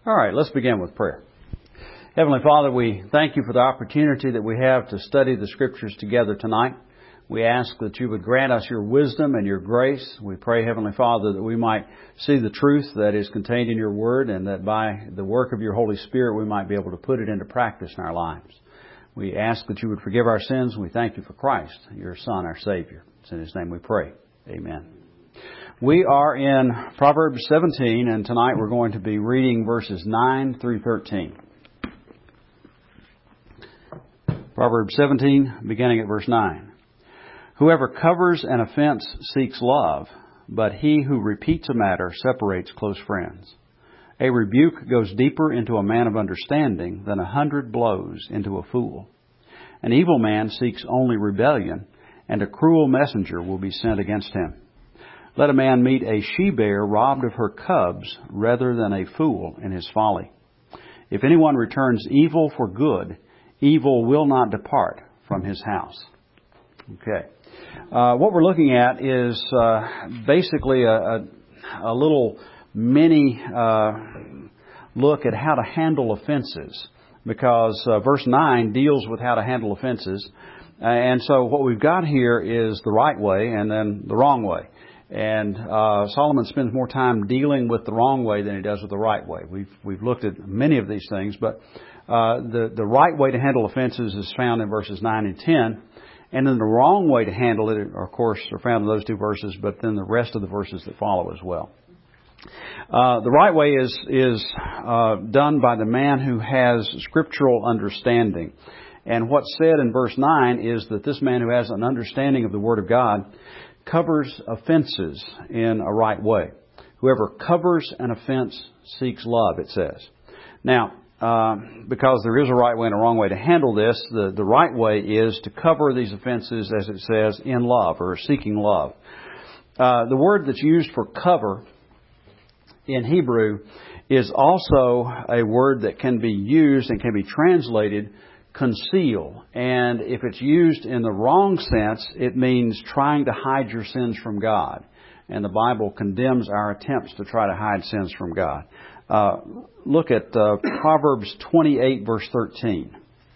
All right, let's begin with prayer. Heavenly Father, we thank you for the opportunity that we have to study the Scriptures together tonight. We ask that you would grant us your wisdom and your grace. We pray, Heavenly Father, that we might see the truth that is contained in your Word, and that by the work of your Holy Spirit we might be able to put it into practice in our lives. We ask that you would forgive our sins. We thank you for Christ, your Son, our Savior. It's in His name we pray. Amen. We are in Proverbs 17, and tonight we're going to be reading verses 9 through 13. Proverbs 17, beginning at verse 9. Whoever covers an offense seeks love, but he who repeats a matter separates close friends. A rebuke goes deeper into a man of understanding than 100 blows into a fool. An evil man seeks only rebellion, and a cruel messenger will be sent against him. Let a man meet a she-bear robbed of her cubs rather than a fool in his folly. If anyone returns evil for good, evil will not depart from his house. Okay. What we're looking at is basically a little mini look at how to handle offenses, because verse 9 deals with how to handle offenses. And so what we've got here is the right way and then the wrong way. And Solomon spends more time dealing with the wrong way than he does with the right way. We've looked at many of these things, but the right way to handle offenses is found in verses 9 and 10. And then the wrong way to handle it, of course, are found in those two verses, but then the rest of the verses that follow as well. The right way is done by the man who has scriptural understanding. And what's said in verse 9 is that this man who has an understanding of the Word of God covers offenses in a right way. Whoever covers an offense seeks love, it says. Now, because there is a right way and a wrong way to handle this, the right way is to cover these offenses, as it says, in love, or seeking love. The word that's used for cover in Hebrew is also a word that can be used and can be translated conceal. And if it's used in the wrong sense, it means trying to hide your sins from God. And the Bible condemns our attempts to try to hide sins from God. Look at Proverbs 28, verse 13.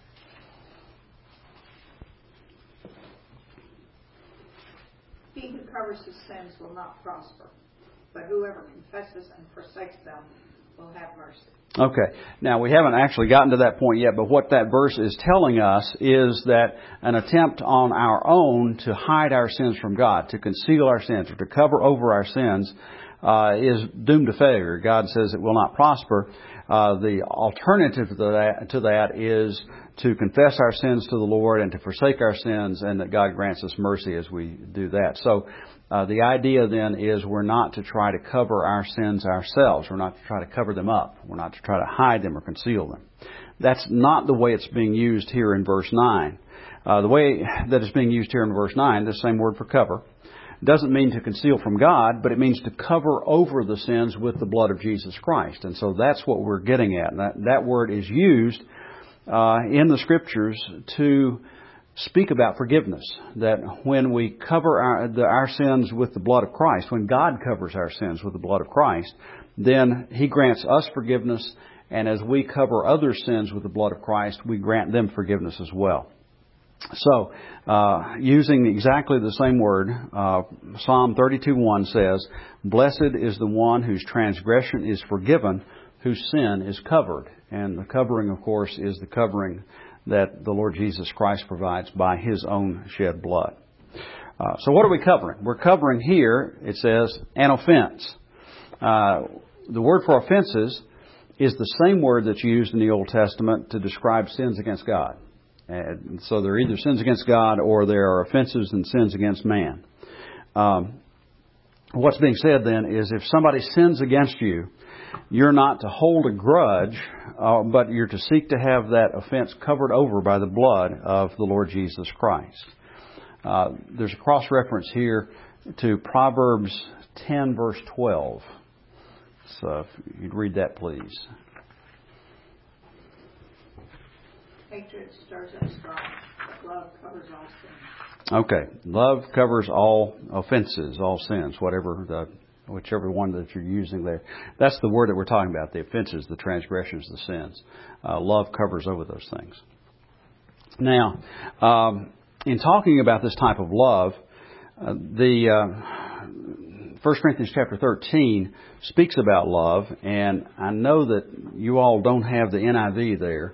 He who covers his sins will not prosper, but whoever confesses and forsakes them will have mercy. Okay. Now, we haven't actually gotten to that point yet, but what that verse is telling us is that an attempt on our own to hide our sins from God, to conceal our sins, or to cover over our sins, is doomed to failure. God says it will not prosper. The alternative to that is to confess our sins to the Lord and to forsake our sins, and that God grants us mercy as we do that. So the idea then is we're not to try to cover our sins ourselves. We're not to try to cover them up. We're not to try to hide them or conceal them. That's not the way it's being used here in verse 9. The way that it's being used here in verse 9, the same word for cover, doesn't mean to conceal from God, but it means to cover over the sins with the blood of Jesus Christ. And so that's what we're getting at. And that word is used in the Scriptures to speak about forgiveness. That when we cover our sins with the blood of Christ, when God covers our sins with the blood of Christ, then He grants us forgiveness. And as we cover other sins with the blood of Christ, we grant them forgiveness as well. So, using exactly the same word, Psalm 32:1 says, "Blessed is the one whose transgression is forgiven, whose sin is covered." And the covering, of course, is the covering that the Lord Jesus Christ provides by His own shed blood. So what are we covering? We're covering here, it says, an offense. The word for offenses is the same word that's used in the Old Testament to describe sins against God. And so they're either sins against God or there are offenses and sins against man. What's being said then is if somebody sins against you, you're not to hold a grudge, but you're to seek to have that offense covered over by the blood of the Lord Jesus Christ. There's a cross-reference here to Proverbs 10, verse 12. So if you'd read that, please. Hatred stirs up strife, but love covers all sins. Okay. Love covers all offenses, all sins, whatever the whichever one that you're using there. That's the word that we're talking about, the offenses, the transgressions, the sins. Love covers over those things. Now, in talking about this type of love, the 1 Corinthians chapter 13 speaks about love, and I know that you all don't have the NIV there.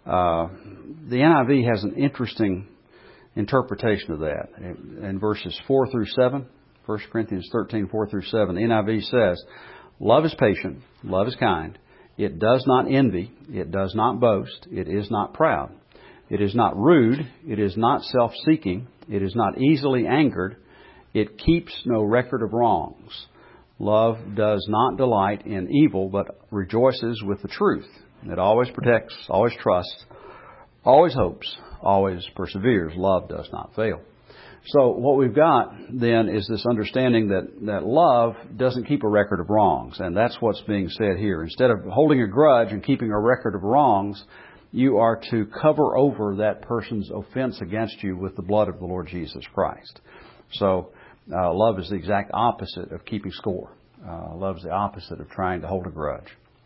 The NIV has an interesting interpretation of that. In verses 4 through 7, 1 Corinthians 13, 4 through 7, the NIV says, "Love is patient, love is kind. It does not envy, it does not boast, it is not proud. It is not rude, it is not self-seeking, it is not easily angered, it keeps no record of wrongs. Love does not delight in evil, but rejoices with the truth. It always protects, always trusts, always hopes, always perseveres. Love does not fail." So what we've got then is this understanding that love doesn't keep a record of wrongs. And that's what's being said here. Instead of holding a grudge and keeping a record of wrongs, you are to cover over that person's offense against you with the blood of the Lord Jesus Christ. So love is the exact opposite of keeping score. Love is the opposite of trying to hold a grudge.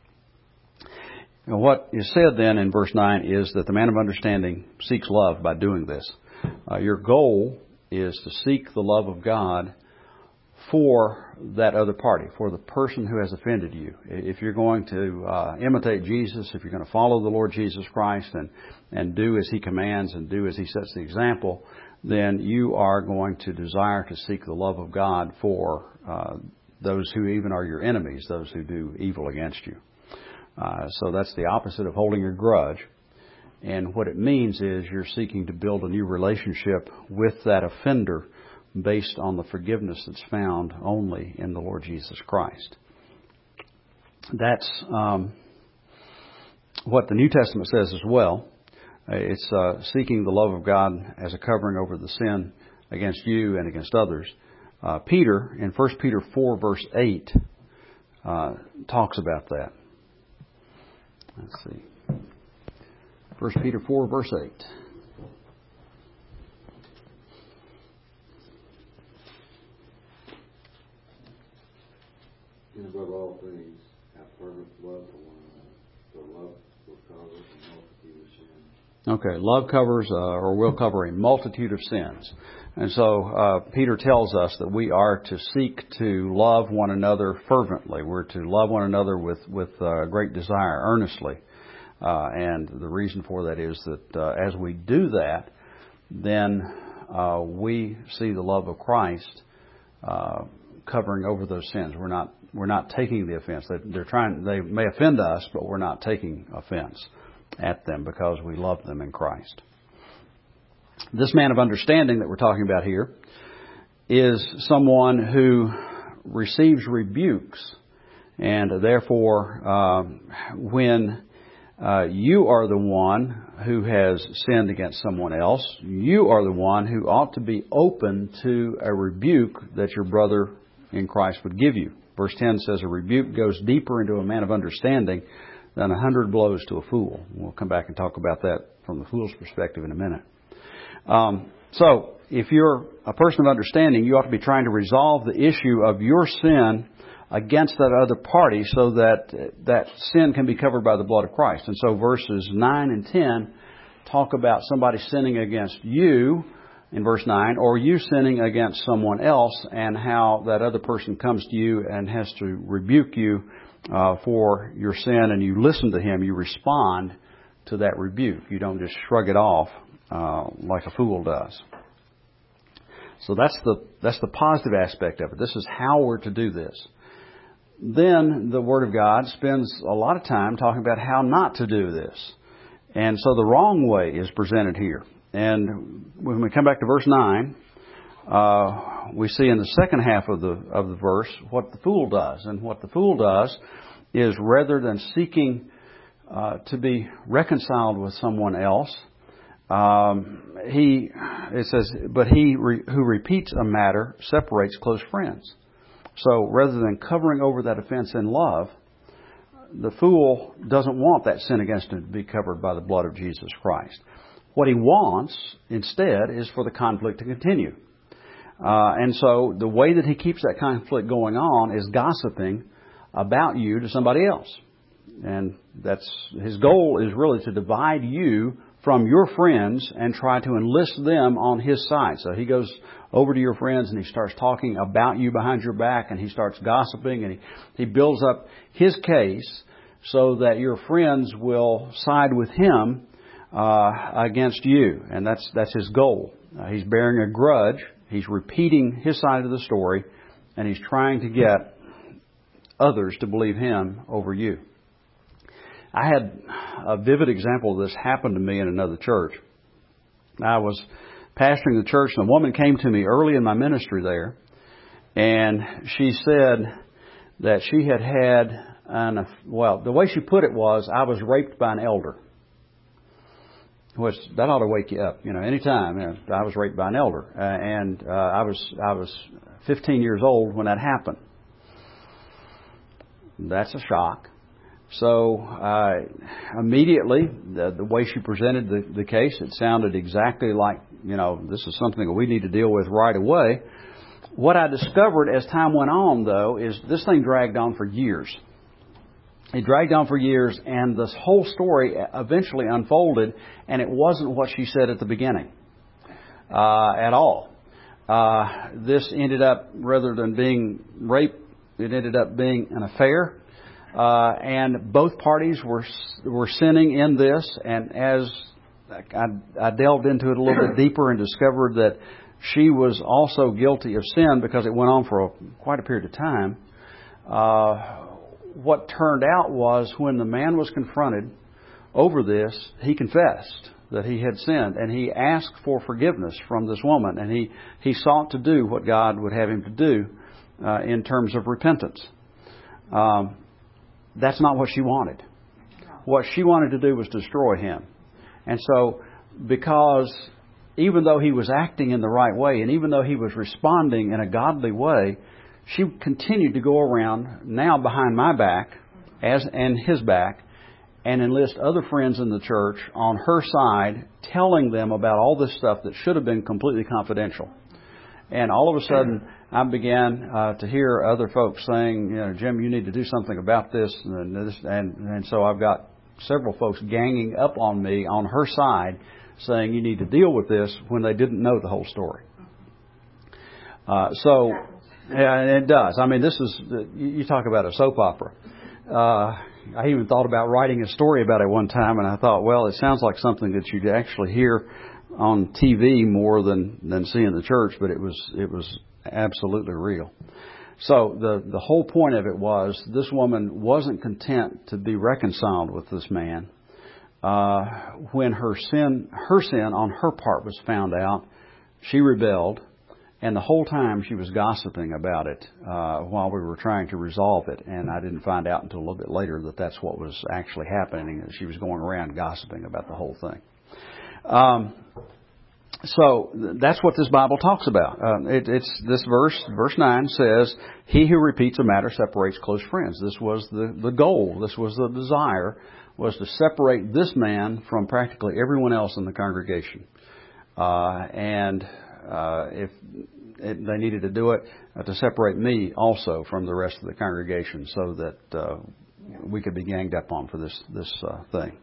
Now, what is said then in verse 9 is that the man of understanding seeks love by doing this. Your goal is to seek the love of God for that other party, for the person who has offended you. If you're going to imitate Jesus, if you're going to follow the Lord Jesus Christ and do as He commands and do as He sets the example, then you are going to desire to seek the love of God for those who even are your enemies, those who do evil against you. So that's the opposite of holding a grudge. And what it means is you're seeking to build a new relationship with that offender based on the forgiveness that's found only in the Lord Jesus Christ. That's what the New Testament says as well. It's seeking the love of God as a covering over the sin against you and against others. Peter, in 1 Peter 4, verse 8, talks about that. Let's see. 1 Peter 4, verse 8. And above all things, have fervent love for one another, for love will cover a multitude of sins. Okay, love covers or will cover a multitude of sins. And so Peter tells us that we are to seek to love one another fervently. We're to love one another with great desire, earnestly. And the reason for that is that as we do that, then we see the love of Christ covering over those sins. We're not taking the offense. They may offend us, but we're not taking offense at them because we love them in Christ. This man of understanding that we're talking about here is someone who receives rebukes, and therefore when you are the one who has sinned against someone else, you are the one who ought to be open to a rebuke that your brother in Christ would give you. Verse 10 says, "A rebuke goes deeper into a man of understanding than 100 blows to a fool." We'll come back and talk about that from the fool's perspective in a minute. So, if you're a person of understanding, you ought to be trying to resolve the issue of your sin against that other party so that that sin can be covered by the blood of Christ. And so verses 9 and 10 talk about somebody sinning against you in verse 9, or you sinning against someone else, and how that other person comes to you and has to rebuke you for your sin, and you listen to him, you respond to that rebuke. You don't just shrug it off like a fool does. So that's the positive aspect of it. This is how we're to do this. Then the Word of God spends a lot of time talking about how not to do this. And so the wrong way is presented here. And when we come back to verse 9, we see in the second half of the verse what the fool does. And what the fool does is, rather than seeking to be reconciled with someone else, it says, "But he who repeats a matter separates close friends." So rather than covering over that offense in love, the fool doesn't want that sin against him to be covered by the blood of Jesus Christ. What he wants instead is for the conflict to continue. And so the way that he keeps that conflict going on is gossiping about you to somebody else. And that's his goal, is really to divide you from your friends and try to enlist them on his side. So he goes over to your friends and he starts talking about you behind your back, and he starts gossiping, and he builds up his case so that your friends will side with him against you. And that's his goal. He's bearing a grudge. He's repeating his side of the story, and he's trying to get others to believe him over you. I had a vivid example of this happen to me in another church. I was pastoring the church, and a woman came to me early in my ministry there, and she said that she had the way she put it was, I was raped by an elder. Which, that ought to wake you up. Anytime. I was raped by an elder. I was 15 years old when that happened. That's a shock. So immediately, the way she presented the case, it sounded exactly like, this is something that we need to deal with right away. What I discovered as time went on, though, is this thing dragged on for years. It dragged on for years, and this whole story eventually unfolded, and it wasn't what she said at the beginning at all. This ended up, rather than being rape, it ended up being an affair. And both parties were sinning in this. And as I delved into it a little bit deeper and discovered that she was also guilty of sin because it went on for quite a period of time, what turned out was when the man was confronted over this, he confessed that he had sinned, and he asked for forgiveness from this woman, and he sought to do what God would have him to do in terms of repentance. That's not what she wanted. What she wanted to do was destroy him. And so, because even though he was acting in the right way, and even though he was responding in a godly way, she continued to go around, now behind my back and his back, and enlist other friends in the church on her side, telling them about all this stuff that should have been completely confidential. And all of a sudden, I began to hear other folks saying, Jim, you need to do something about this. And so I've got several folks ganging up on me on her side, saying you need to deal with this, when they didn't know the whole story. Yeah, it does. I mean, this is, you talk about a soap opera. I even thought about writing a story about it one time, and I thought, well, it sounds like something that you'd actually hear on TV more than see in the church, but it was absolutely real. So the whole point of it was, this woman wasn't content to be reconciled with this man. When her sin on her part was found out, she rebelled. And the whole time she was gossiping about it while we were trying to resolve it. And I didn't find out until a little bit later that that's what was actually happening, that she was going around gossiping about the whole thing. So that's what this Bible talks about. It's this verse 9 says, he who repeats a matter separates close friends. This was the goal. This was the desire, was to separate this man from practically everyone else in the congregation. If they needed to do it, to separate me also from the rest of the congregation, so that we could be ganged up on for this thing.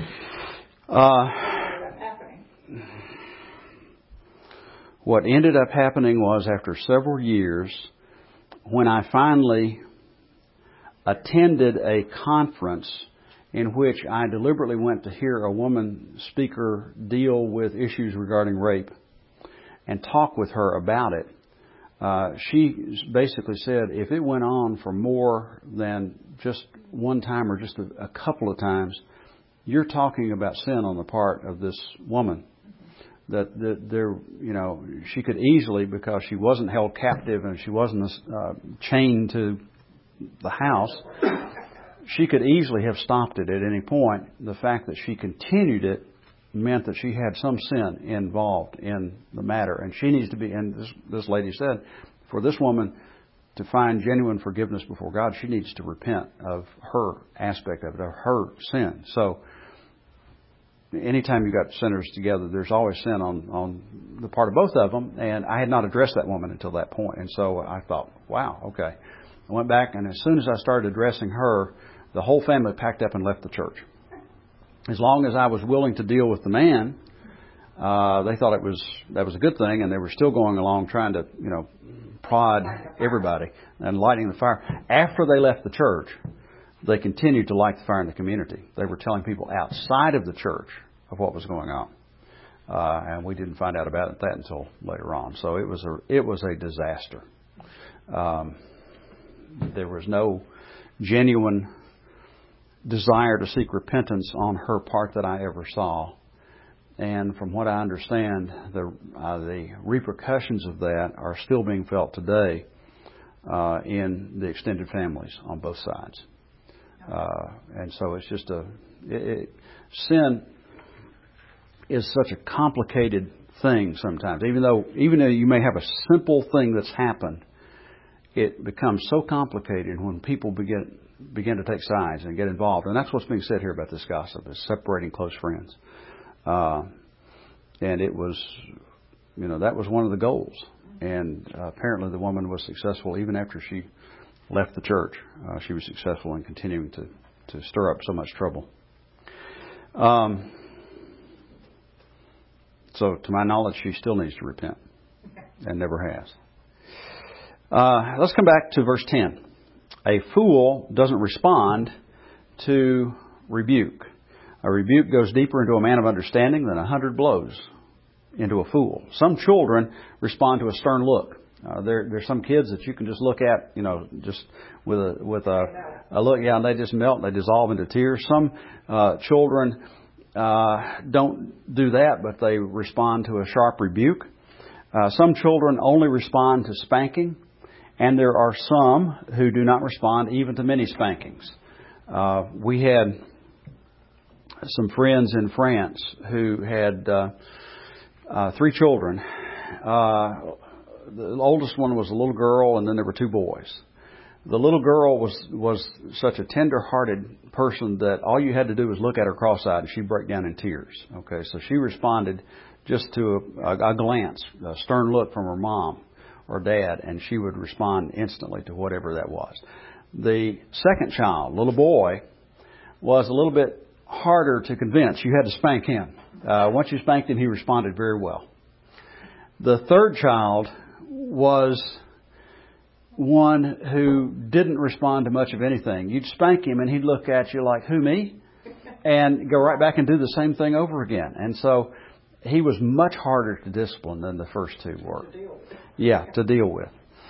What ended up happening was, after several years, when I finally attended a conference in which I deliberately went to hear a woman speaker deal with issues regarding rape and talk with her about it, she basically said, if it went on for more than just one time or just a couple of times, you're talking about sin on the part of this woman. That there, she could easily, because she wasn't held captive and she wasn't chained to the house, she could easily have stopped it at any point. The fact that she continued it meant that she had some sin involved in the matter. And she needs to be, and this lady said, for this woman to find genuine forgiveness before God, she needs to repent of her aspect of it, of her sin. So anytime you got sinners together, there's always sin on the part of both of them. And I had not addressed that woman until that point. And so I thought, wow, okay. I went back, and as soon as I started addressing her, the whole family packed up and left the church. As long as I was willing to deal with the man, they thought that was a good thing, and they were still going along trying to, prod everybody and lighting the fire. After they left the church, they continued to light the fire in the community. They were telling people outside of the church of what was going on, and we didn't find out about that until later on. So it was a disaster. There was no genuine desire to seek repentance on her part that I ever saw. And from what I understand, the repercussions of that are still being felt today in the extended families on both sides. And so it's just sin is such a complicated thing sometimes. Even though you may have a simple thing that's happened, it becomes so complicated when people begin to take sides and get involved. And that's what's being said here about this gossip, is separating close friends. And it was, that was one of the goals. And apparently the woman was successful even after she left the church. She was successful in continuing to stir up so much trouble. So to my knowledge, she still needs to repent and never has. Let's come back to verse 10. A fool doesn't respond to rebuke. A rebuke goes deeper into a man of understanding than 100 blows into a fool. Some children respond to a stern look. There's some kids that you can just look at, just with a look, and they just melt and they dissolve into tears. Some children don't do that, but they respond to a sharp rebuke. Some children only respond to spanking, and there are some who do not respond even to many spankings. We had some friends in France who had 3 children. The oldest one was a little girl, and then there were 2 boys. The little girl was such a tender-hearted person that all you had to do was look at her cross-eyed, and she'd break down in tears. Okay, so she responded just to a glance, a stern look from her mom or dad, and she would respond instantly to whatever that was. The second child, little boy, was a little bit harder to convince. You had to spank him. Once you spanked him, he responded very well. The third child was one who didn't respond to much of anything. You'd spank him and he'd look at you like, who, me? And go right back and do the same thing over again. And so he was much harder to discipline than the first 2 were. To deal with.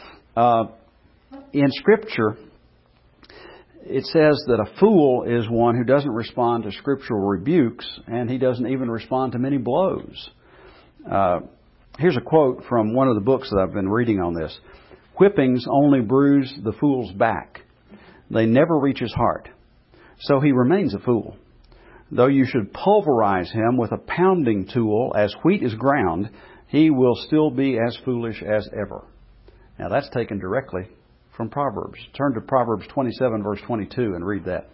In Scripture, it says that a fool is one who doesn't respond to scriptural rebukes, and he doesn't even respond to many blows. Here's a quote from one of the books that I've been reading on this. Whippings only bruise the fool's back. They never reach his heart. So he remains a fool. Though you should pulverize him with a pounding tool as wheat is ground, he will still be as foolish as ever. Now that's taken directly from Proverbs. Turn to Proverbs 27, verse 22, and read that.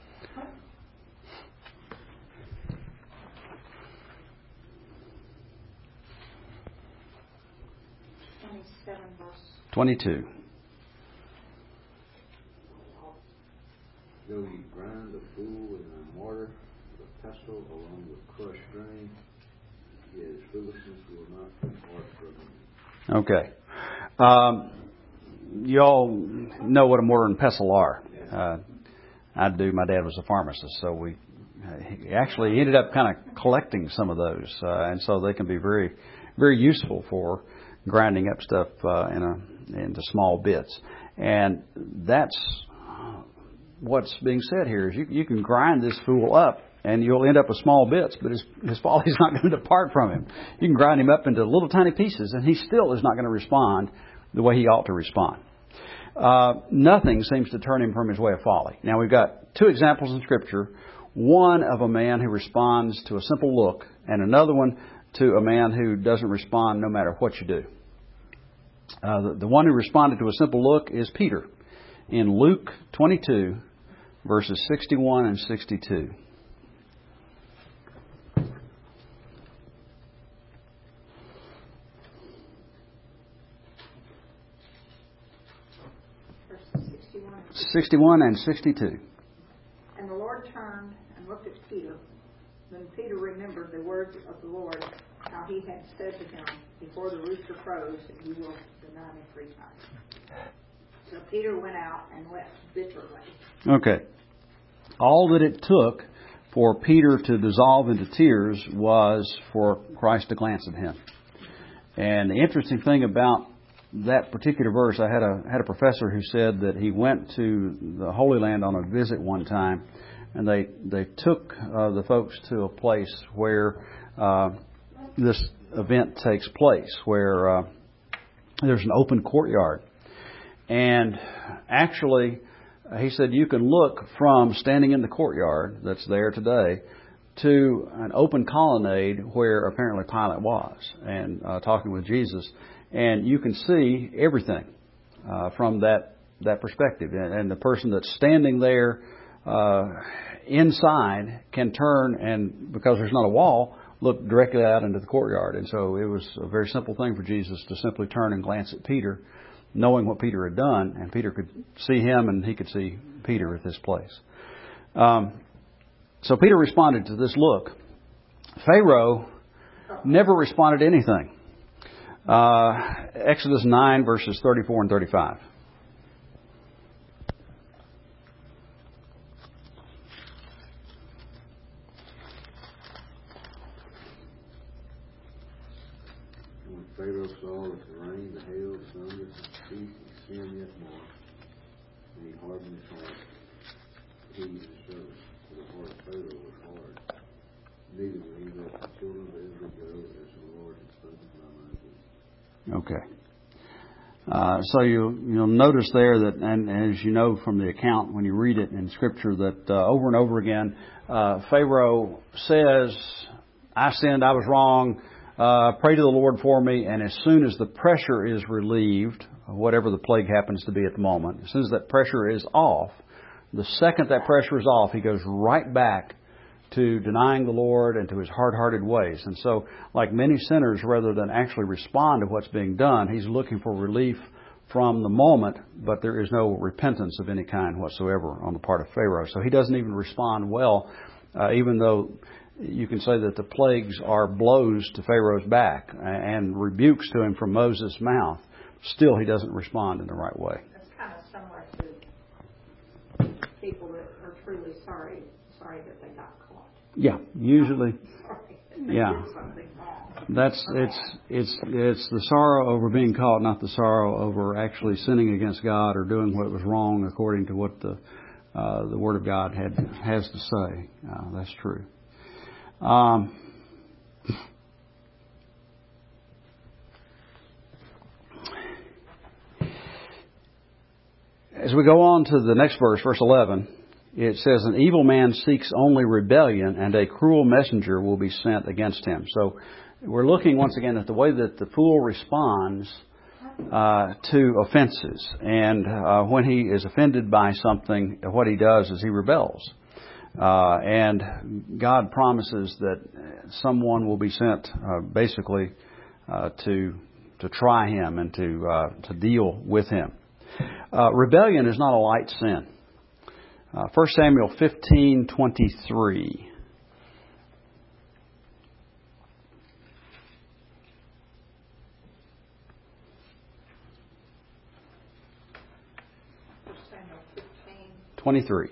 Verse 22. Though you grind a fool in a mortar with a pestle along with crushed grain, yet his foolishness will not depart from him. Okay. You all know what a mortar and pestle are. I do. My dad was a pharmacist, so we actually ended up kind of collecting some of those, and so they can be very, very useful for grinding up stuff into small bits. And that's what's being said here is you can grind this fool up, and you'll end up with small bits, but his folly's not going to depart from him. You can grind him up into little tiny pieces, and he still is not going to respond the way he ought to respond. Nothing seems to turn him from his way of folly. Now, we've got 2 examples in Scripture. One of a man who responds to a simple look, and another one to a man who doesn't respond no matter what you do. The one who responded to a simple look is Peter in Luke 22, verses 61 and 62. 61 and 62. And the Lord turned and looked at Peter. Then Peter remembered the words of the Lord, how he had said to him, before the rooster crows, that you will deny me 3 times. So Peter went out and wept bitterly. Okay. All that it took for Peter to dissolve into tears was for Christ to glance at him. And the interesting thing about that particular verse, I had a professor who said that he went to the Holy Land on a visit one time, and they took the folks to a place where this event takes place, where there's an open courtyard. And actually, he said you can look from standing in the courtyard that's there today to an open colonnade where apparently Pilate was and talking with Jesus. And you can see everything from that perspective. And the person that's standing there inside can turn and, because there's not a wall, look directly out into the courtyard. And so it was a very simple thing for Jesus to simply turn and glance at Peter, knowing what Peter had done, and Peter could see him and he could see Peter at this place. So Peter responded to this look. Pharaoh never responded to anything. Exodus 9, verses 34 and 35. When Pharaoh saw that the rain, the hail, the thunder, ceased extend yet more, and he hardened his heart, he and his servants, for the heart of Pharaoh was hard. Neither will he let the children of Israel go, as the Lord had spoken by Moses. Okay. So you'll notice there that, and as you know from the account when you read it in Scripture, that over and over again, Pharaoh says, I sinned, I was wrong, pray to the Lord for me, and as soon as the pressure is relieved, whatever the plague happens to be at the moment, as soon as that pressure is off, the second that pressure is off, he goes right back to denying the Lord and to his hard-hearted ways. And so, like many sinners, rather than actually respond to what's being done, he's looking for relief from the moment, but there is no repentance of any kind whatsoever on the part of Pharaoh. So he doesn't even respond well, even though you can say that the plagues are blows to Pharaoh's back and rebukes to him from Moses' mouth. Still, he doesn't respond in the right way. That's kind of similar to people that are truly sorry that they got caught. Yeah, usually. Sorry. Yeah. Did something wrong. It's the sorrow over being caught, not the sorrow over actually sinning against God or doing what was wrong according to what the Word of God has to say. That's true. As we go on to the next verse, verse 11, it says, an evil man seeks only rebellion, and a cruel messenger will be sent against him. So we're looking once again at the way that the fool responds to offenses. And when he is offended by something, what he does is he rebels. And God promises that someone will be sent basically to try him and to deal with him. Rebellion is not a light sin. 1 Samuel 15:23. Samuel 15:23.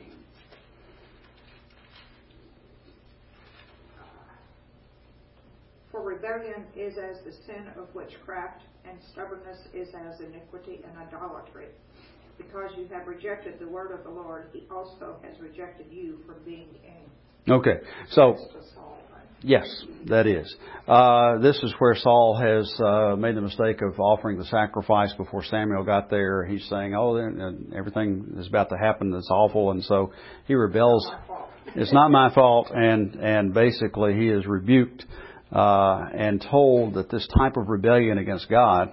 For rebellion is as the sin of witchcraft, and stubbornness is as iniquity and idolatry. Because you have rejected the word of the Lord, he also has rejected you from being king. Okay, so That's to Saul, right? yes, that is. This is where Saul has made the mistake of offering the sacrifice before Samuel got there. He's saying, "Oh, everything is about to happen that's awful," and so he rebels. It's not my fault, and basically he is rebuked and told that this type of rebellion against God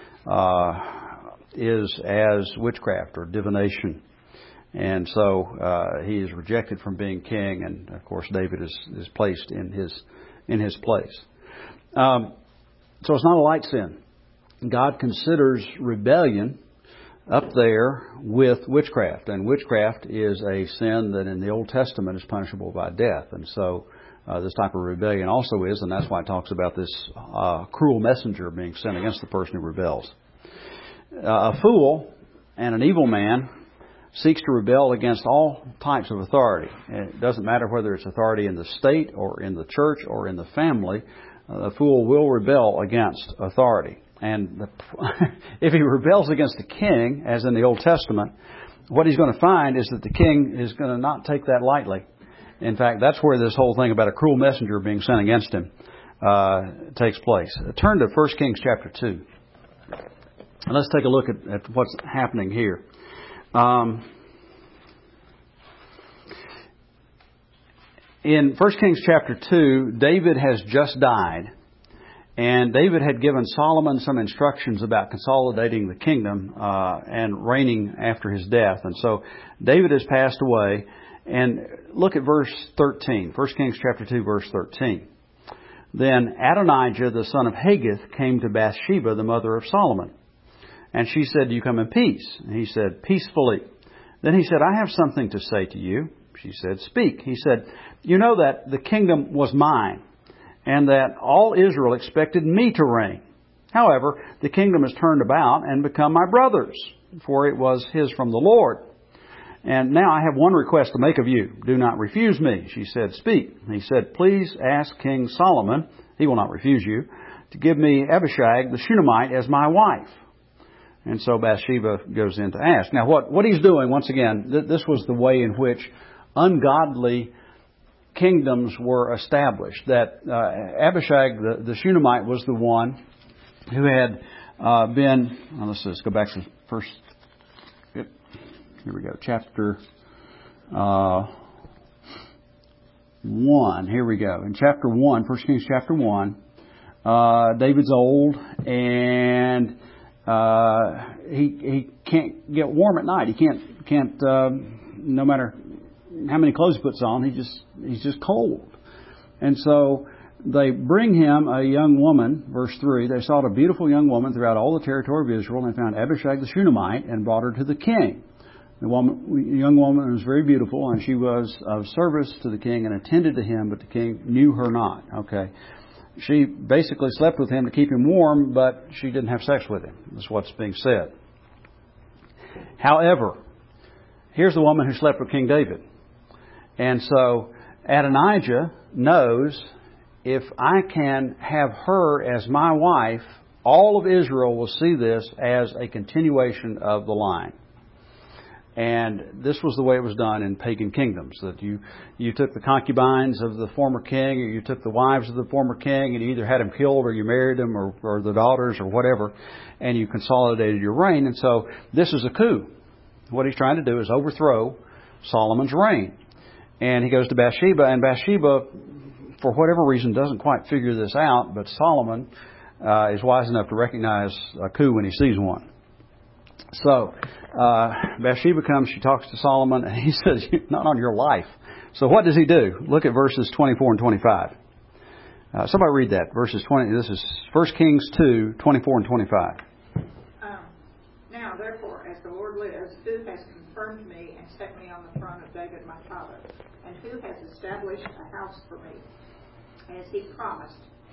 is as witchcraft or divination. And so he is rejected from being king, and of course David is placed in his place. So it's not a light sin. God considers rebellion up there with witchcraft. And witchcraft is a sin that in the Old Testament is punishable by death. And so this type of rebellion also is, and that's why it talks about this cruel messenger being sent against the person who rebels. A fool and an evil man seeks to rebel against all types of authority. It doesn't matter whether it's authority in the state or in the church or in the family. A fool will rebel against authority. And if he rebels against the king, as in the Old Testament, what he's going to find is that the king is going to not take that lightly. In fact, that's where this whole thing about a cruel messenger being sent against him takes place. Turn to 1 Kings chapter 2. And let's take a look at what's happening here. In 1 Kings chapter 2, David has just died. And David had given Solomon some instructions about consolidating the kingdom and reigning after his death. And so David has passed away. And look at verse 13. 1 Kings chapter 2, verse 13. Then Adonijah, the son of Haggith, came to Bathsheba, the mother of Solomon. And she said, "Do you come in peace?" And he said, "Peacefully." Then he said, "I have something to say to you." She said, "Speak." He said, "You know that the kingdom was mine, and that all Israel expected me to reign. However, the kingdom has turned about and become my brother's, for it was his from the Lord. And now I have one request to make of you. Do not refuse me." She said, "Speak." He said, "Please ask King Solomon, he will not refuse you, to give me Abishag the Shunammite as my wife." And so Bathsheba goes in to ask. Now what he's doing, once again, this was the way in which ungodly kingdoms were established. That Abishag the Shunammite was the one who had been, let's just go back to first, here we go, chapter 1. Here we go. In chapter 1, 1 Kings chapter 1, David's old and he can't get warm at night. He can't no matter how many clothes he puts on, he's just cold. And so they bring him a young woman, verse 3. They sought a beautiful young woman throughout all the territory of Israel, and they found Abishag the Shunammite and brought her to the king. The young woman was very beautiful, and she was of service to the king and attended to him, but the king knew her not. Okay. She basically slept with him to keep him warm, but she didn't have sex with him. That's what's being said. However, here's the woman who slept with King David. And so Adonijah knows, if I can have her as my wife, all of Israel will see this as a continuation of the line. And this was the way it was done in pagan kingdoms, that you took the concubines of the former king, or you took the wives of the former king, and you either had them killed or you married them, or the daughters or whatever, and you consolidated your reign. And so this is a coup. What he's trying to do is overthrow Solomon's reign. And he goes to Bathsheba, and Bathsheba, for whatever reason, doesn't quite figure this out, but Solomon is wise enough to recognize a coup when he sees one. So Bathsheba comes, she talks to Solomon, and he says, "Not on your life." So what does he do? Look at verses 24 and 25. Somebody read that. Verses 20. This is 1 Kings 2, 24 and 25. Now, therefore, as the Lord lives, who has confirmed me and set me on the throne of David my father, and who has established a house for me, as he promised,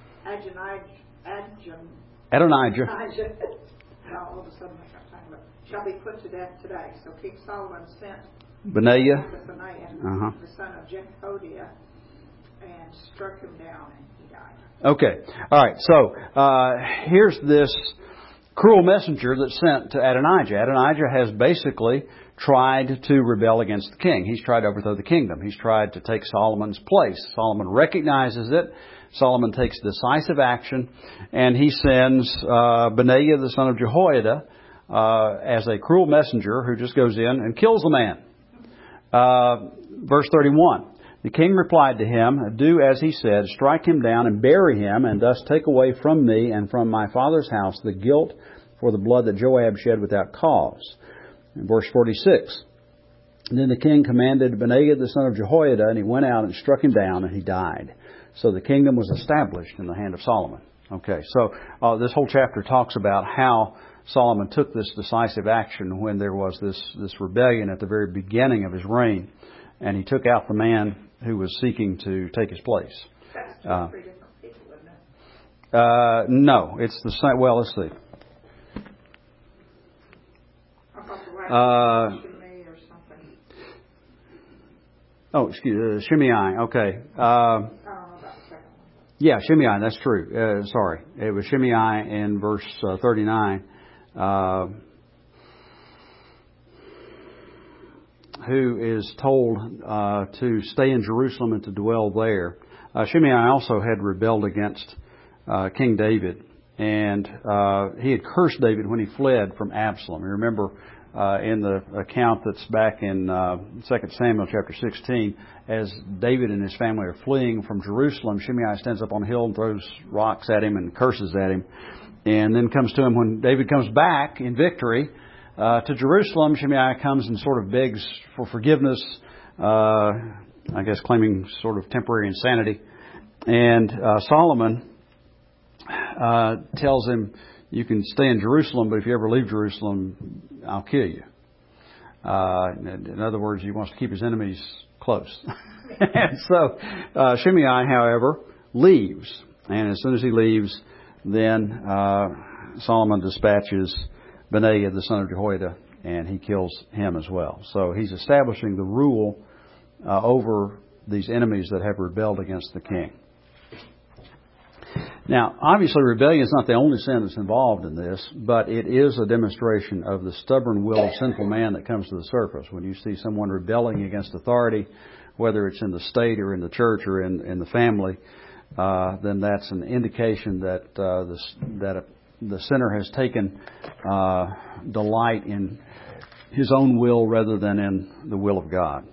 Adonijah. All of a sudden I got time, but shall be put to death today. So King Solomon sent Benaiah, the son of Jehoiada, and struck him down, and he died. Okay. All right. So here's this cruel messenger that's sent to Adonijah. Adonijah has basically tried to rebel against the king. He's tried to overthrow the kingdom. He's tried to take Solomon's place. Solomon recognizes it. Solomon takes decisive action, and he sends Benaiah, the son of Jehoiada, as a cruel messenger who just goes in and kills the man. Verse 31. The king replied to him, "Do as he said, strike him down and bury him, and thus take away from me and from my father's house the guilt for the blood that Joab shed without cause." In verse 46. And then the king commanded Benaiah, the son of Jehoiada, and he went out and struck him down, and he died. So the kingdom was established in the hand of Solomon. Okay, so this whole chapter talks about how Solomon took this decisive action when there was this rebellion at the very beginning of his reign, and he took out the man who was seeking to take his place. That's two, 3 different people, isn't it? No, it's the same. Well, let's see. I thought the last one was Shimei or something. Oh, excuse Shimei. Okay. I don't know about the second one. Yeah, Shimei. That's true. Sorry, it was Shimei in verse 39. Who is told to stay in Jerusalem and to dwell there. Shimei also had rebelled against King David, and he had cursed David when he fled from Absalom. You remember in the account that's back in 2 Samuel chapter 16, as David and his family are fleeing from Jerusalem, Shimei stands up on a hill and throws rocks at him and curses at him. And then comes to him when David comes back in victory to Jerusalem. Shimei comes and sort of begs for forgiveness, I guess claiming sort of temporary insanity. And Solomon tells him, you can stay in Jerusalem, but if you ever leave Jerusalem, I'll kill you. In other words, he wants to keep his enemies close. And so Shimei, however, leaves. And as soon as he leaves, then Solomon dispatches Benaiah, the son of Jehoiada, and he kills him as well. So he's establishing the rule over these enemies that have rebelled against the king. Now, obviously, rebellion is not the only sin that's involved in this, but it is a demonstration of the stubborn will of sinful man that comes to the surface. When you see someone rebelling against authority, whether it's in the state or in the church or in the family, then that's an indication that the sinner has taken delight in his own will rather than in the will of God.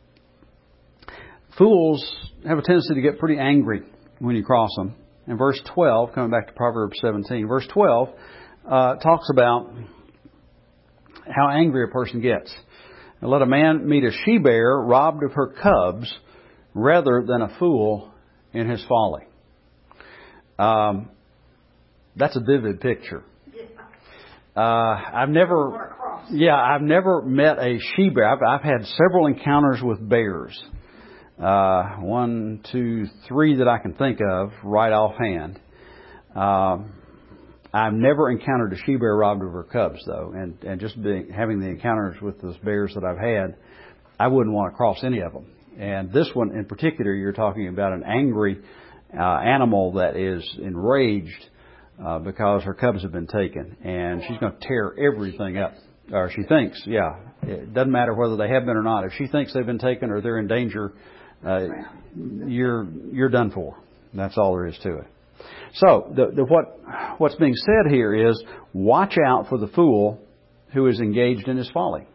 Fools have a tendency to get pretty angry when you cross them. In verse 12, coming back to Proverbs 17, verse 12 talks about how angry a person gets. And let a man meet a she-bear robbed of her cubs rather than a fool in his folly. That's a vivid picture. I've never met a she-bear. I've had several encounters with bears. 1, 2, 3 that I can think of right offhand. I've never encountered a she-bear robbed of her cubs, though, and just having the encounters with those bears that I've had, I wouldn't want to cross any of them. And this one in particular, you're talking about an angry animal that is enraged because her cubs have been taken, and she's going to tear everything up. Or she thinks, yeah. It doesn't matter whether they have been or not. If she thinks they've been taken or they're in danger, you're done for. That's all there is to it. So what's being said here is, watch out for the fool who is engaged in his folly.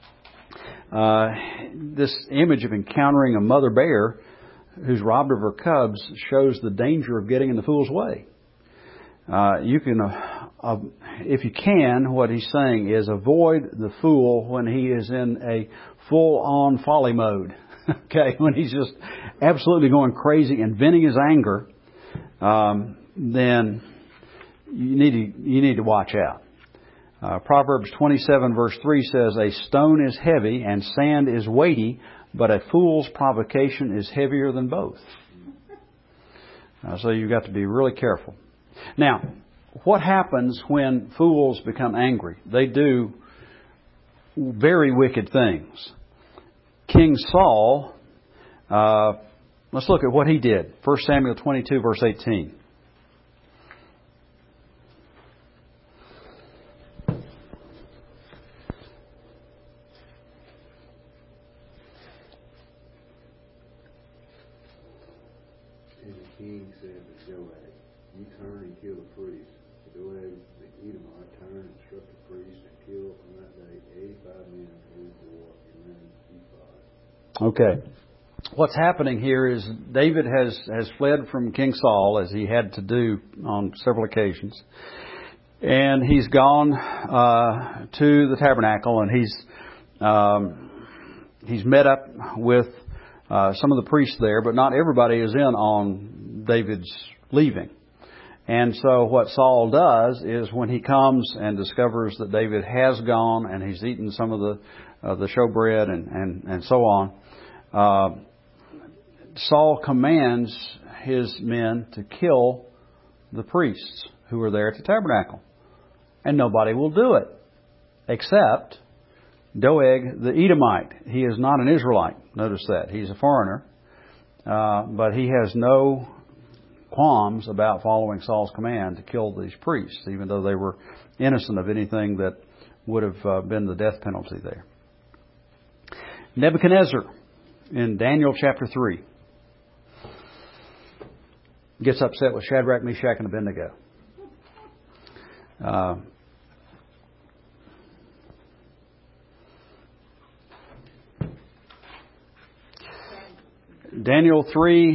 This image of encountering a mother bear who's robbed of her cubs shows the danger of getting in the fool's way. You can, if you can, what he's saying is avoid the fool when he is in a full-on folly mode. Okay, when he's just absolutely going crazy and venting his anger, then you need to watch out. Proverbs 27 verse 3 says, a stone is heavy and sand is weighty, but a fool's provocation is heavier than both. So you've got to be really careful. Now, what happens when fools become angry? They do very wicked things. King Saul, let's look at what he did. 1 Samuel 22, verse 18. And the king said to Joab, you turn and kill the priest. So Joab the Edomite turned and struck the priest and killed on that day 85 men who wore and then Ephod. Okay. What's happening here is David has fled from King Saul, as he had to do on several occasions. And he's gone to the tabernacle, and he's met up with some of the priests there, but not everybody is in on David's leaving. And so what Saul does is when he comes and discovers that David has gone and he's eaten some of the showbread and so on, Saul commands his men to kill the priests who are there at the tabernacle. And nobody will do it except Doeg the Edomite. He is not an Israelite. Notice that. He's a foreigner. But he has no qualms about following Saul's command to kill these priests, even though they were innocent of anything that would have been the death penalty there. Nebuchadnezzar in Daniel chapter 3 gets upset with Shadrach, Meshach, and Abednego. Daniel 3,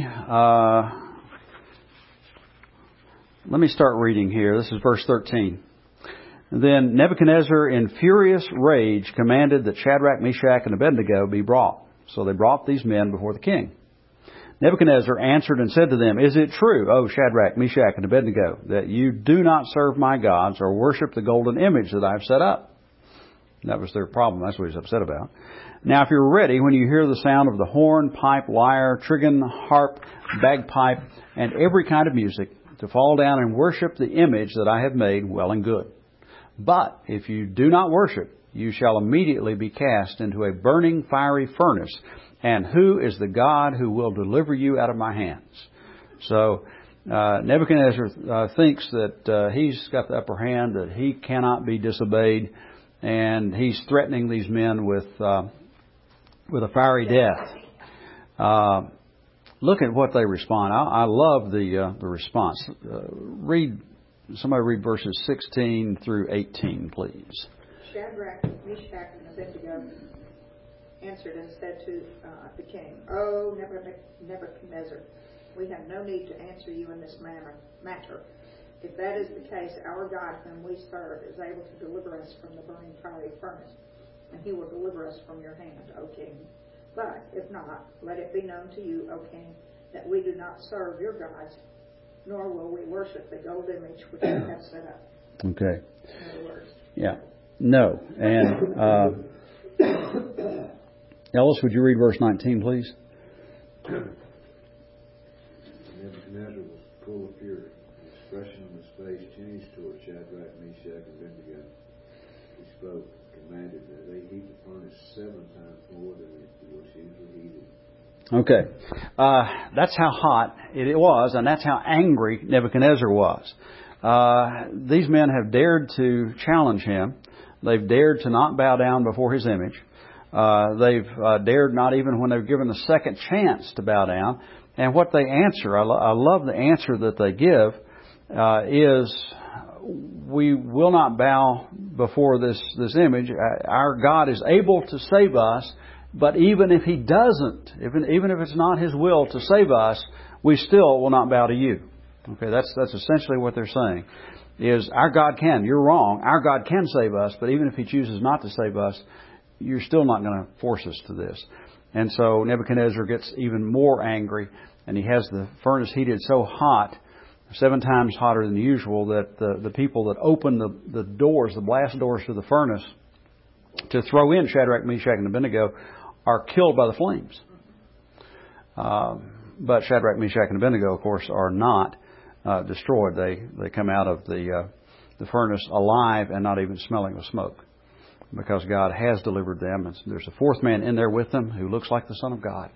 let me start reading here. This is verse 13. Then Nebuchadnezzar, in furious rage, commanded that Shadrach, Meshach, and Abednego be brought. So they brought these men before the king. Nebuchadnezzar answered and said to them, Is it true, O Shadrach, Meshach, and Abednego, that you do not serve my gods or worship the golden image that I have set up? That was their problem. That's what he's upset about. Now, if you're ready, when you hear the sound of the horn, pipe, lyre, trigon, harp, bagpipe, and every kind of music, to fall down and worship the image that I have made, well and good. But if you do not worship, you shall immediately be cast into a burning fiery furnace. And who is the God who will deliver you out of my hands? So Nebuchadnezzar thinks that he's got the upper hand, that he cannot be disobeyed, and he's threatening these men with a fiery death. Look at what they respond. I love the response. Somebody read verses 16 through 18, please. Shadrach, Meshach, and Abednego answered and said to the king, O Nebuchadnezzar, we have no need to answer you in this matter. If that is the case, our God whom we serve is able to deliver us from the burning fiery furnace, and he will deliver us from your hand, O king. But if not, let it be known to you, O king, that we do not serve your gods, nor will we worship the gold image which you have set up. Okay. In other words. Yeah. No. And Ellis, would you read verse 19, please? Nebuchadnezzar was full of fury. The expression on his face changed toward Shadrach, Meshach, and Abednego. He spoke, commanded that they heat the furnace 7 times more than it was usually heated. Okay. That's how hot it was, and that's how angry Nebuchadnezzar was. These men have dared to challenge him. They've dared to not bow down before his image. They've dared not even when they're given a second chance to bow down. And what they answer, I love the answer that they give, is we will not bow before this image. Our God is able to save us, but even if He doesn't, even if it's not His will to save us, we still will not bow to you. Okay, that's essentially what they're saying. Is our God can. You're wrong. Our God can save us, but even if He chooses not to save us, you're still not going to force us to this. And so Nebuchadnezzar gets even more angry, and he has the furnace heated so hot, 7 times hotter than usual, that the people that open the doors, the blast doors to the furnace, to throw in Shadrach, Meshach, and Abednego, are killed by the flames. But Shadrach, Meshach, and Abednego, of course, are not destroyed. They come out of the furnace alive and not even smelling of smoke, because God has delivered them. And there's a 4th man in there with them who looks like the Son of God.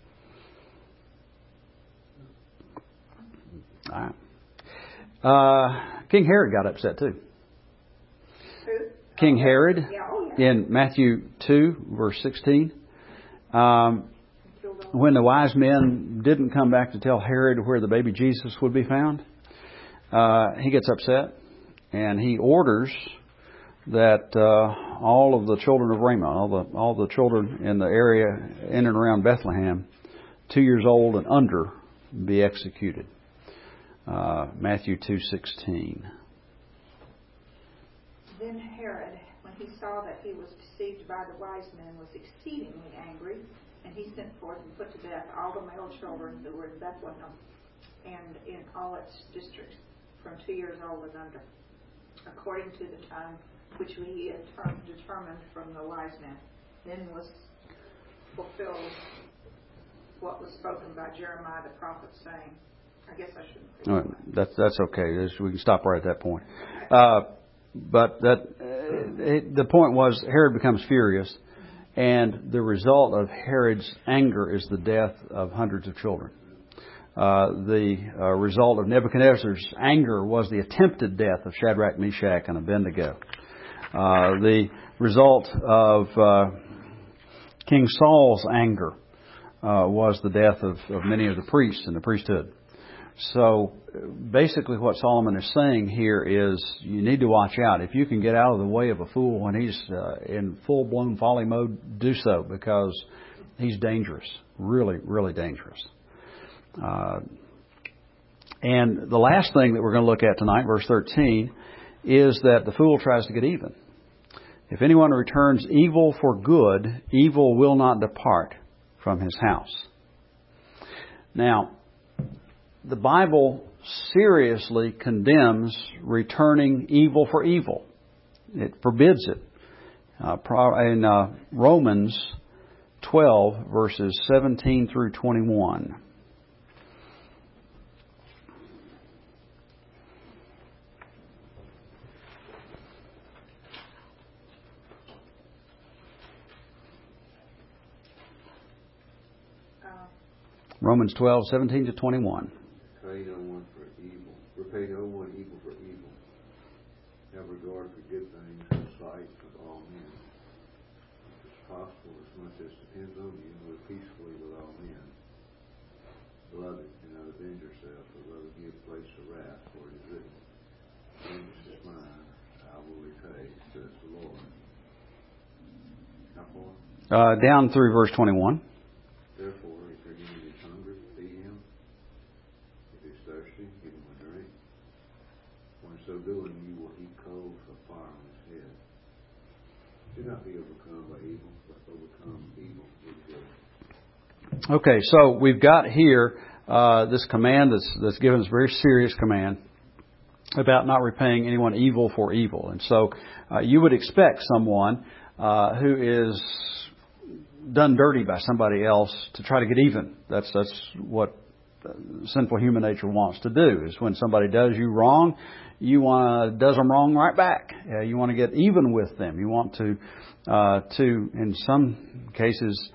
All right. King Herod got upset too. Who? King Herod, Yeah. in Matthew 2, verse 16. When the wise men didn't come back to tell Herod where the baby Jesus would be found, he gets upset, and he orders that all of the children of Ramah, all the children in the area in and around Bethlehem, 2 years old and under, be executed. Matthew 2:16. Then Herod, when he saw that he was deceived by the wise men, was exceedingly angry, and he sent forth and put to death all the male children who were in Bethlehem and in all its districts, from 2 years old and under, according to the time which he had determined from the wise men. Then was fulfilled what was spoken by Jeremiah the prophet, saying, I guess I shouldn't read All right, that's okay. We can stop right at that point. But the point was Herod becomes furious, and the result of Herod's anger is the death of hundreds of children. The result of Nebuchadnezzar's anger was the attempted death of Shadrach, Meshach, and Abednego. The result of King Saul's anger was the death of many of the priests in the priesthood. So basically what Solomon is saying here is you need to watch out. If you can get out of the way of a fool when he's in full-blown folly mode, do so, because he's dangerous. Really, really dangerous. And the last thing that we're going to look at tonight, verse 13, is that the fool tries to get even. If anyone returns evil for good, evil will not depart from his house. Now, the Bible seriously condemns returning evil for evil. It forbids it. In Romans 12, verses 17 through 21. Romans 12, 17 to 21. Repay no one evil for evil. Have regard for good things in the sight of all men. If it's possible, as much as depends on you, live peacefully with all men. Beloved, do not avenge yourself, but rather give place to wrath, for it is written, vengeance is mine, I will repay, says the Lord. How far? Down through verse 21. Therefore, if your enemy is hungry, feed him. If he's thirsty, give him a drink. For in so doing, you will heap coals of fire on his head. Do not be overcome by evil, but overcome evil with good. Okay, so we've got here this command that's given us, a very serious command about not repaying anyone evil for evil. And so you would expect someone who is done dirty by somebody else to try to get even. That's what sinful human nature wants to do, is when somebody does you wrong, you want to does them wrong right back. You want to get even with them. You want to in some cases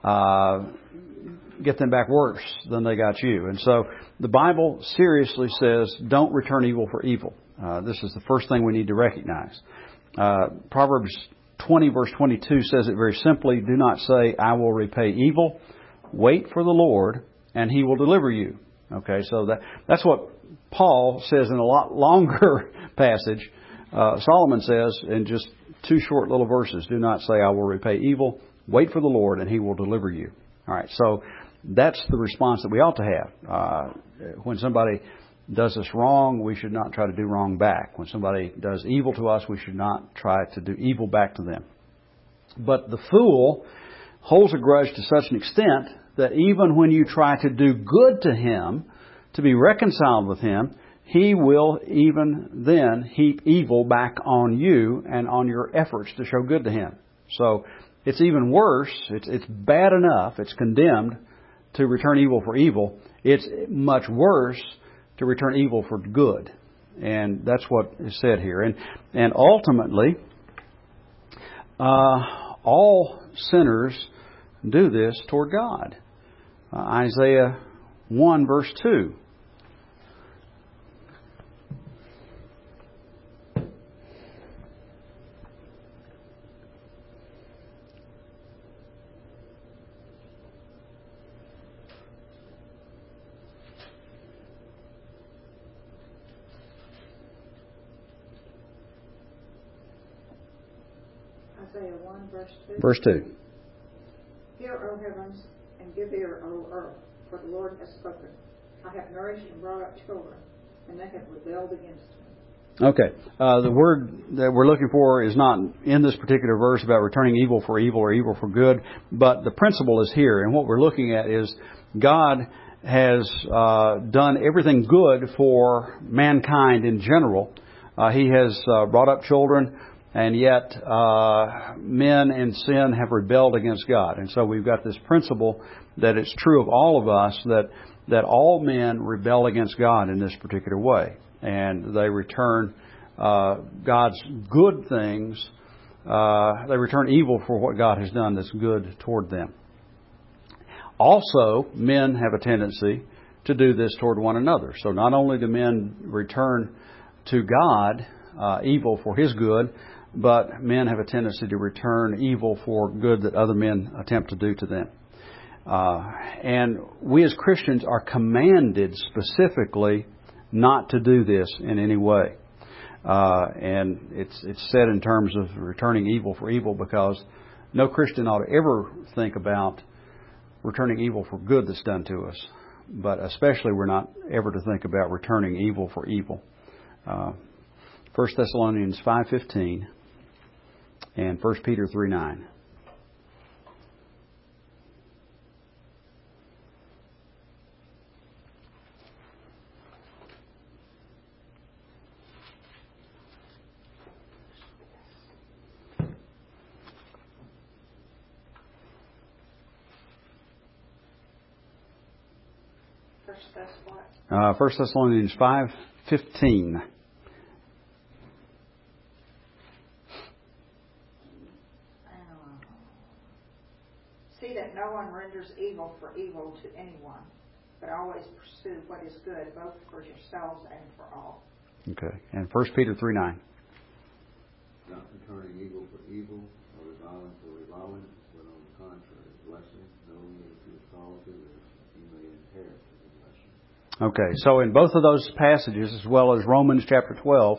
get them back worse than they got you. And so the Bible seriously says don't return evil for evil. This is the first thing we need to recognize. Proverbs 20 verse 22 says it very simply. Do not say, I will repay evil. Wait for the Lord, and He will deliver you. Okay, so that's what Paul says in a lot longer passage. Solomon says in just two short little verses, do not say, I will repay evil. Wait for the Lord, and He will deliver you. All right, so that's the response that we ought to have. When somebody does us wrong, we should not try to do wrong back. When somebody does evil to us, we should not try to do evil back to them. But the fool holds a grudge to such an extent that even when you try to do good to him, to be reconciled with him, he will even then heap evil back on you and on your efforts to show good to him. So it's even worse. It's bad enough. It's condemned to return evil for evil. It's much worse to return evil for good. And that's what is said here. And ultimately, all sinners do this toward God. Isaiah 1 verse 2. Isaiah 1, verse 2. Verse 2. Hear, O heavens, and give ear, O earth, for the Lord has spoken. I have nourished and brought up children, and they have rebelled against me. Okay. The word that we're looking for is not in this particular verse about returning evil for evil or evil for good, but the principle is here. And what we're looking at is God has done everything good for mankind in general. He has brought up children, and yet men in sin have rebelled against God. And so we've got this principle that it's true of all of us that all men rebel against God in this particular way. And they return God's good things. They return evil for what God has done that's good toward them. Also, men have a tendency to do this toward one another. So not only do men return to God evil for His good, but men have a tendency to return evil for good that other men attempt to do to them. And we as Christians are commanded specifically not to do this in any way. And it's said in terms of returning evil for evil, because no Christian ought to ever think about returning evil for good that's done to us. But especially we're not ever to think about returning evil for evil. 1 Thessalonians 5:15 and 1 Peter 3:9. That's what? 1 Thessalonians 5:15. See that no one renders evil for evil to anyone, but always pursue what is good, both for yourselves and for all. Okay. And 1 Peter 3:9. Not returning evil for evil, or reviling for reviling, but on the contrary, blessing, knowing that if you are called to this, you may inherit the blessing. Okay, so in both of those passages, as well as Romans chapter 12,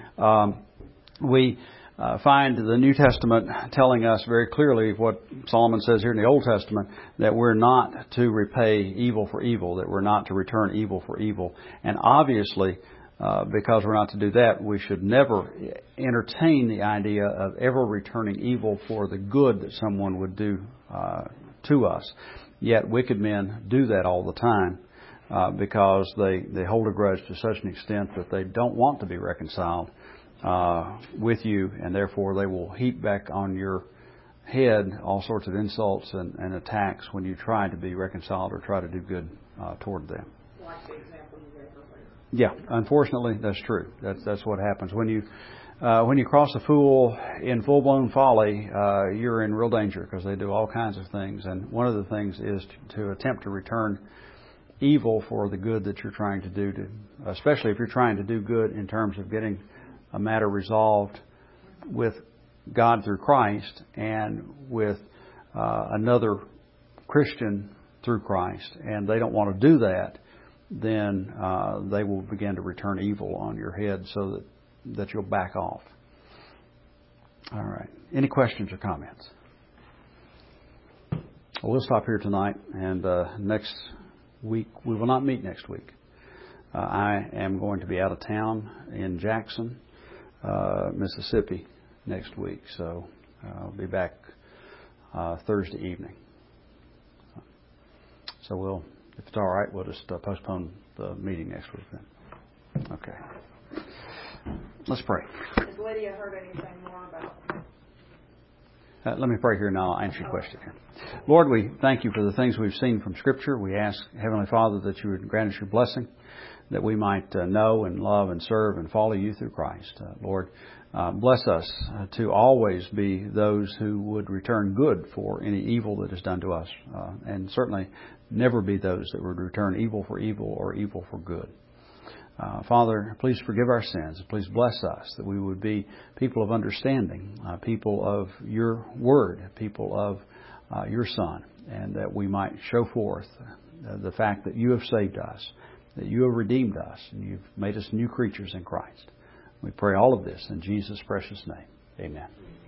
we find the New Testament telling us very clearly what Solomon says here in the Old Testament, that we're not to repay evil for evil, that we're not to return evil for evil. And obviously, because we're not to do that, we should never entertain the idea of ever returning evil for the good that someone would do to us. Yet wicked men do that all the time. Because they hold a grudge to such an extent that they don't want to be reconciled with you, and therefore they will heap back on your head all sorts of insults and attacks when you try to be reconciled or try to do good toward them. Like the example you gave earlier. Yeah, unfortunately, that's true. That's what happens when you cross a fool in full-blown folly. You're in real danger, because they do all kinds of things, and one of the things is to attempt to return evil for the good that you're trying to do, especially if you're trying to do good in terms of getting a matter resolved with God through Christ and with another Christian through Christ, and they don't want to do that, then they will begin to return evil on your head so that you'll back off. All right. Any questions or comments? Well, we'll stop here tonight, and next week, we will not meet next week. I am going to be out of town in Jackson, Mississippi next week, so I'll be back Thursday evening. So if it's all right, we'll just postpone the meeting next week then. Okay. Let's pray. Has Lydia heard anything more about Let me pray here and I'll answer your question here. Lord, we thank you for the things we've seen from Scripture. We ask, Heavenly Father, that you would grant us your blessing, that we might know and love and serve and follow you through Christ. Lord, bless us to always be those who would return good for any evil that is done to us, and certainly never be those that would return evil for evil or evil for good. Father, please forgive our sins. Please bless us that we would be people of understanding, people of your word, people of your Son, and that we might show forth the fact that you have saved us, that you have redeemed us, and you've made us new creatures in Christ. We pray all of this in Jesus' precious name. Amen.